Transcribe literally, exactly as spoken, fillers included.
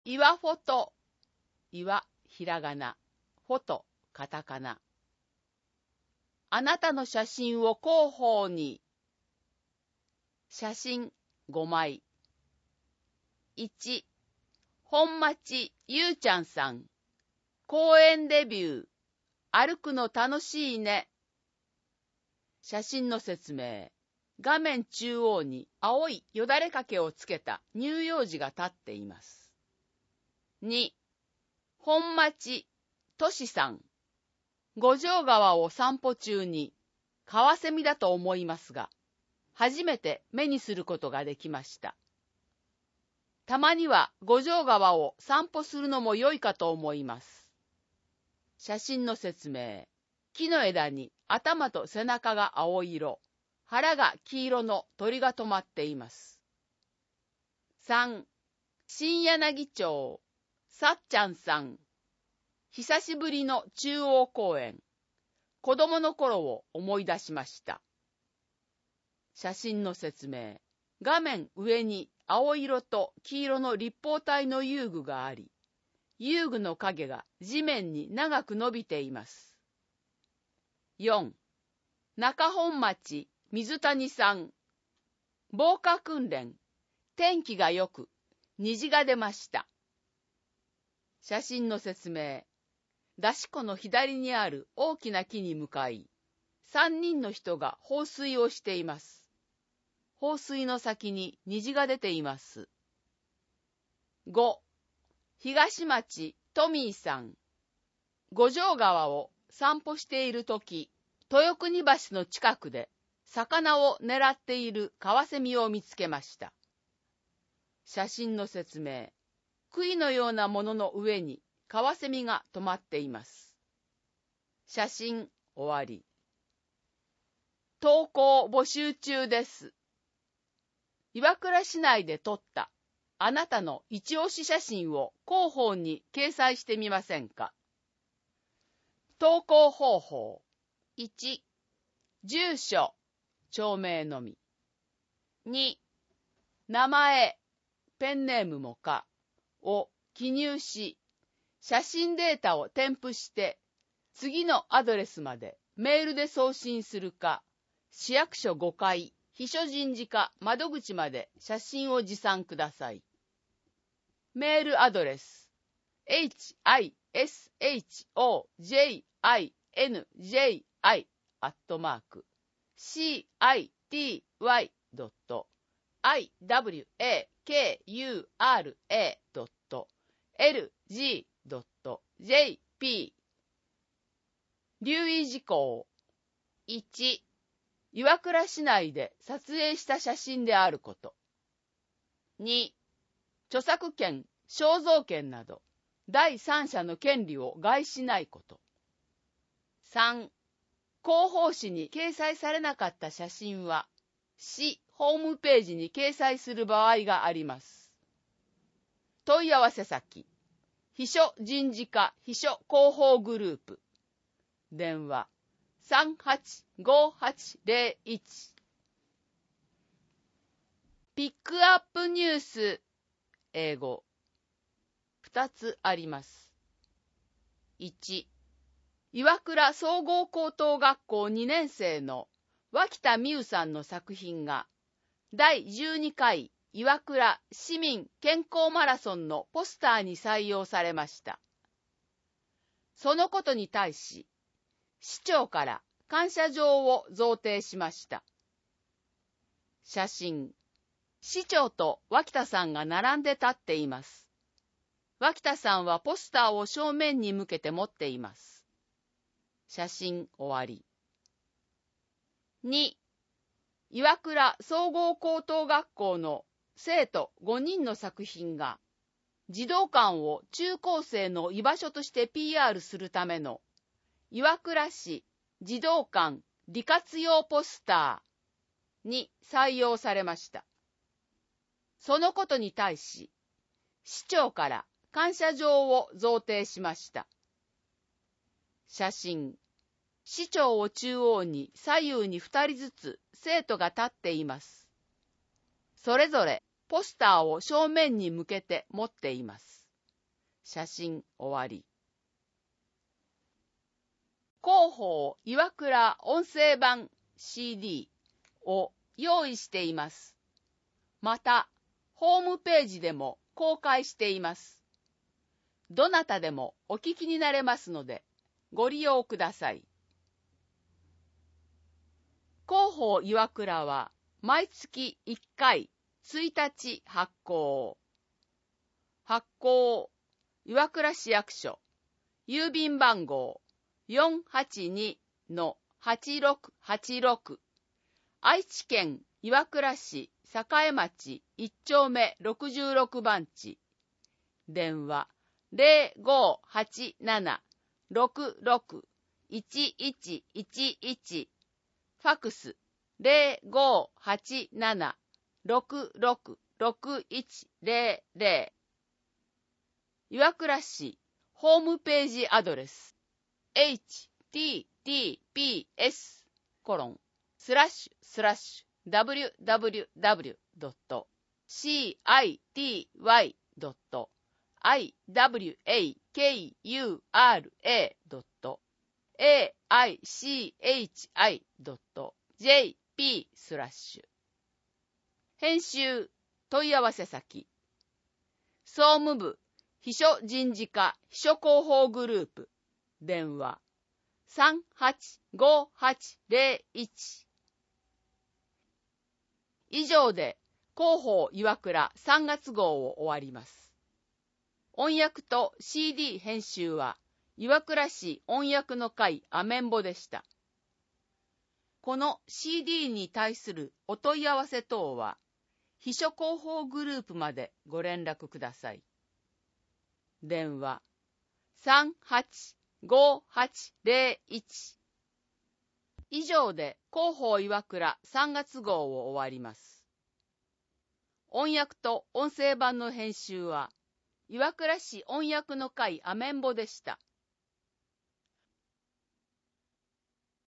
岩フォト、岩ひらがな、フォトカタカナ。あなたの写真を広報に。写真ごまい。いち、本町ゆうちゃんさん。公園デビュー。歩くの楽しいね。写真の説明。画面中央に青いよだれかけをつけた乳幼児が立っています。に、本町としさん。五条川を散歩中に、カワセミだと思いますが、初めて目にすることができました。たまには五条川を散歩するのも良いかと思います。写真の説明。木の枝に頭と背中が青色、腹が黄色の鳥が止まっています。さん、新柳町、さっちゃんさん。久しぶりの中央公園。子供の頃を思い出しました。写真の説明。画面上に青色と黄色の立方体の遊具があり、遊具の影が地面に長く伸びています。よん、中本町水谷さん。防火訓練。天気が良く、虹が出ました。写真の説明。出し湖の左にある大きな木に向かい、さんにんの人が放水をしています。放水の先に虹が出ています。ご、東町トミーさん。五条川を散歩しているとき、豊国橋の近くで魚を狙っているカワセミを見つけました。写真の説明。杭のようなものの上にカワセミが止まっています。写真終わり。投稿募集中です。岩倉市内で撮ったあなたの一押し写真を広報に掲載してみませんか。投稿方法。いち、住所、町名のみ。に、名前、ペンネームもかを記入し、写真データを添付して次のアドレスまでメールで送信するか、市役所ごかい秘書人事課窓口まで写真を持参ください。メールアドレス エイチアイエスエイチオージェイアイエヌジェイアイ アットマーク シーアイティーワイ ドット アイダブリューエーケーユーアールエー ドット エルジー ドット ジェイピー。 留意事項。いち、岩倉市内で撮影した写真であること。に、著作権、肖像権など第三者の権利を害しないこと。さん、広報誌に掲載されなかった写真は市ホームページに掲載する場合があります。問い合わせ先、秘書人事課秘書広報グループ。電話さんはちごはちゼロいち。ピックアップニュース英語ふたつあります。いち、岩倉総合高等学校にねん生の脇田美優さんの作品がだいじゅうにかい岩倉市民健康マラソンのポスターに採用されました。そのことに対し、市長から感謝状を贈呈しました。写真。市長と脇田さんが並んで立っています。脇田さんはポスターを正面に向けて持っています。写真終わり。に、岩倉総合高等学校の生徒ごにんの作品が児童館を中高生の居場所として ピーアール するための岩倉市児童館利活用ポスターに採用されました。そのことに対し、市長から感謝状を贈呈しました。写真。市長を中央に左右にふたりずつ生徒が立っています。それぞれポスターを正面に向けて持っています。 写真終わり。広報岩倉音声版 シーディー を用意しています。また、ホームページでも公開しています。どなたでもお聞きになれますので、ご利用ください。広報岩倉は毎月いっかいついたち発行。発行、岩倉市役所、郵便番号 よんはちにのはちろくはちろく、愛知県岩倉市栄町いっちょうめろくじゅうろくばんち、電話ゼロごはちななろくろくいちいちいちいち、ファクスゼロごはちななろくろくろくいちゼロゼロ、岩倉市ホームページアドレス エイチティーティーピーエス コロンスラッシュスラッシュ ダブリュダブリュダブリュ ドット シーアイティーワイ ドット アイダブリュエーケーユーアールエー ドット エーアイシーエイチアイ ドット ジェーピー スラッシュ。編集問い合わせ先総務部秘書人事課秘書広報グループ、電話さんはちごはちゼロいち。以上で広報岩倉さんがつ号を終わります。音訳と シーディー 編集は岩倉市音訳の会アメンボでした。この シーディー に対するお問い合わせ等は秘書広報グループまでご連絡ください。電話さんはちごはちゼロいち。以上で広報岩倉さんがつ号を終わります。音訳と音声版の編集は岩倉市音訳の会アメンボでした。